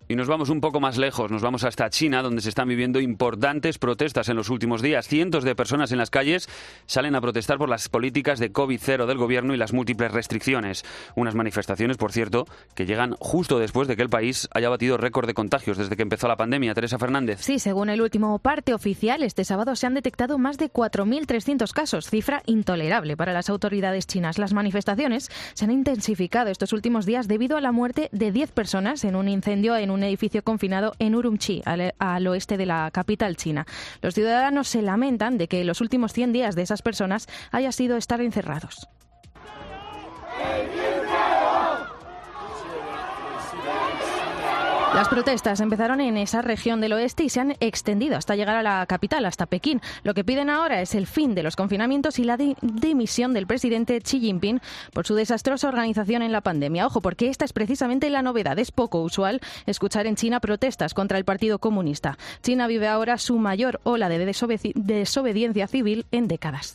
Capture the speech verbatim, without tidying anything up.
Y nos vamos un poco más lejos, nos vamos hasta China, donde se están viviendo importantes protestas en los últimos días. Cientos de personas en las calles salen a protestar por las políticas de COVID cero del gobierno y las múltiples restricciones. Unas manifestaciones, por cierto, que llegan justo después de que el país haya batido récord de contagios desde que empezó la pandemia. Teresa Fernández. Sí, según el último parte oficial, este sábado se han detectado más de cuatro mil trescientos casos, cifra intolerable para las autoridades chinas. Las manifestaciones se han intensificado estos últimos días debido a la muerte de diez personas en un incendio en un un edificio confinado en Urumqi, al, al oeste de la capital china. Los ciudadanos se lamentan de que los últimos cien días de esas personas haya sido estar encerrados. Las protestas empezaron en esa región del oeste y se han extendido hasta llegar a la capital, hasta Pekín. Lo que piden ahora es el fin de los confinamientos y la di- dimisión del presidente Xi Jinping por su desastrosa organización en la pandemia. Ojo, porque esta es precisamente la novedad. Es poco usual escuchar en China protestas contra el Partido Comunista. China vive ahora su mayor ola de desobedi- desobediencia civil en décadas.